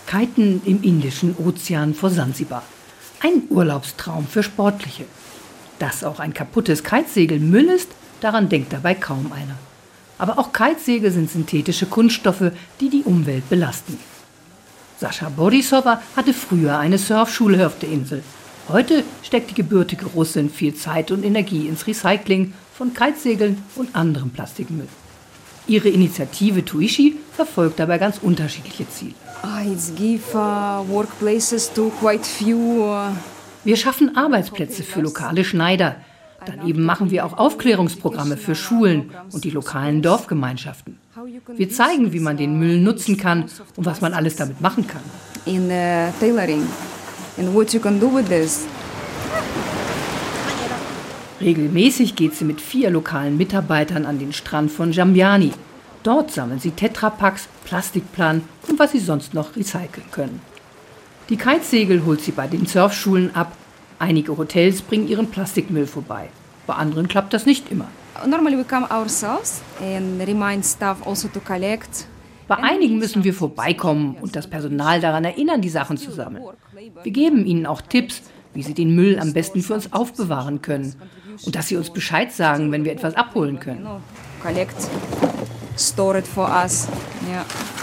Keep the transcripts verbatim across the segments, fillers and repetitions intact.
Kiten im Indischen Ozean vor Sansibar. Ein Urlaubstraum für Sportliche. Dass auch ein kaputtes Kitesegel Müll ist, daran denkt dabei kaum einer. Aber auch Kitesegel sind synthetische Kunststoffe, die die Umwelt belasten. Sascha Borisova hatte früher eine Surfschule auf der Insel. Heute steckt die gebürtige Russin viel Zeit und Energie ins Recycling von Kitesegeln und anderem Plastikmüll. Ihre Initiative Tuishi verfolgt dabei ganz unterschiedliche Ziele. Wir schaffen Arbeitsplätze für lokale Schneider. Daneben machen wir auch Aufklärungsprogramme für Schulen und die lokalen Dorfgemeinschaften. Wir zeigen, wie man den Müll nutzen kann und was man alles damit machen kann. In uh, tailoring and what you can do with this. Regelmäßig geht sie mit vier lokalen Mitarbeitern an den Strand von Jambiani. Dort sammeln sie Tetrapacks, Plastikplanen und was sie sonst noch recyceln können. Die Kitesegel holt sie bei den Surfschulen ab. Einige Hotels bringen ihren Plastikmüll vorbei. Bei anderen klappt das nicht immer. Normally we come ourselves and remind staff also to collect. Bei einigen müssen wir vorbeikommen und das Personal daran erinnern, die Sachen zu sammeln. Wir geben ihnen auch Tipps, wie sie den Müll am besten für uns aufbewahren können und dass sie uns Bescheid sagen, wenn wir etwas abholen können. Collect, store it for us. Yeah.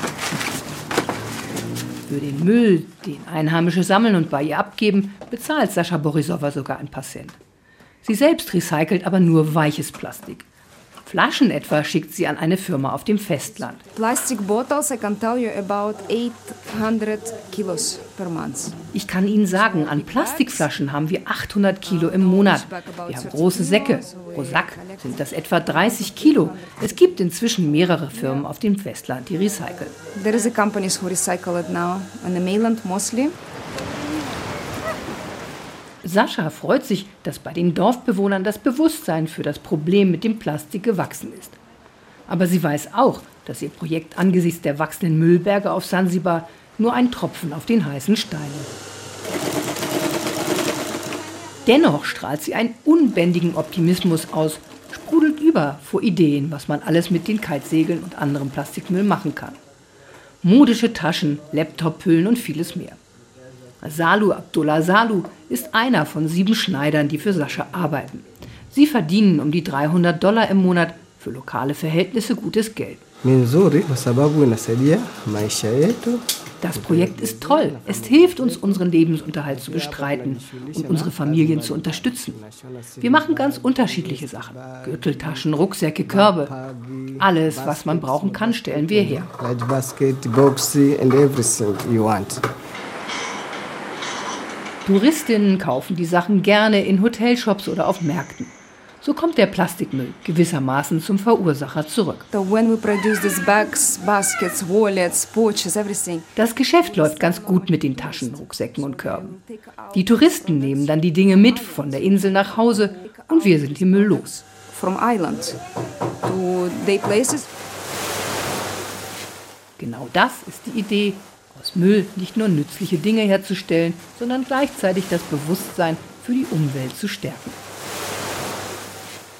Für den Müll, den Einheimische sammeln und bei ihr abgeben, bezahlt Sascha Borisova sogar ein paar Cent. Sie selbst recycelt aber nur weiches Plastik. Flaschen etwa schickt sie an eine Firma auf dem Festland. Plastic bottles, I can tell you about eight hundred kilos per month. Ich kann Ihnen sagen, an Plastikflaschen haben wir achthundert Kilo im Monat. Wir haben große Säcke. Pro Sack sind das etwa dreißig Kilo. Es gibt inzwischen mehrere Firmen auf dem Festland, die recyceln. There is a companies who recycle it now on the mainland mostly. Sascha freut sich, dass bei den Dorfbewohnern das Bewusstsein für das Problem mit dem Plastik gewachsen ist. Aber sie weiß auch, dass ihr Projekt angesichts der wachsenden Müllberge auf Sansibar nur ein Tropfen auf den heißen Stein ist. Dennoch strahlt sie einen unbändigen Optimismus aus, sprudelt über vor Ideen, was man alles mit den Kitesegeln und anderem Plastikmüll machen kann. Modische Taschen, Laptophüllen und vieles mehr. Salu Abdullah Salu ist einer von sieben Schneidern, die für Sascha arbeiten. Sie verdienen um die dreihundert Dollar im Monat, für lokale Verhältnisse gutes Geld. Das Projekt ist toll. Es hilft uns, unseren Lebensunterhalt zu bestreiten und unsere Familien zu unterstützen. Wir machen ganz unterschiedliche Sachen. Gürteltaschen, Rucksäcke, Körbe. Alles, was man brauchen kann, stellen wir her. Touristinnen kaufen die Sachen gerne in Hotelshops oder auf Märkten. So kommt der Plastikmüll gewissermaßen zum Verursacher zurück. Das Geschäft läuft ganz gut mit den Taschen, Rucksäcken und Körben. Die Touristen nehmen dann die Dinge mit von der Insel nach Hause und wir sind den Müll los. Genau das ist die Idee, aus Müll nicht nur nützliche Dinge herzustellen, sondern gleichzeitig das Bewusstsein für die Umwelt zu stärken.